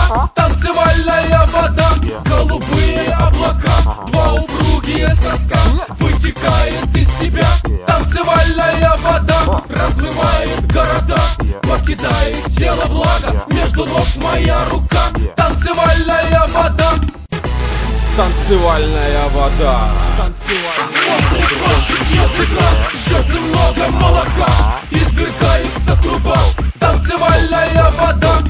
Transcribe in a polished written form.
облака, танцевальная вода, голубые облака, два упругие соска вытекает из тебя. Танцевальная вода размывает города, покидает тело влага, между ног моя рука. Танцевальная вода, танцевальная вода. После крошек языка жжет немного молока, извергается труба. Танцевальная вода.